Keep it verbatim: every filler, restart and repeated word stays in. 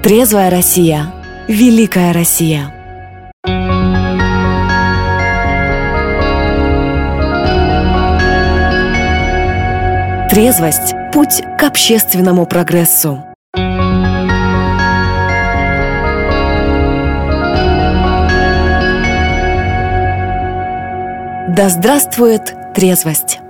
Трезвая Россия. Великая Россия. Трезвость – путь к общественному прогрессу. Да здравствует трезвость!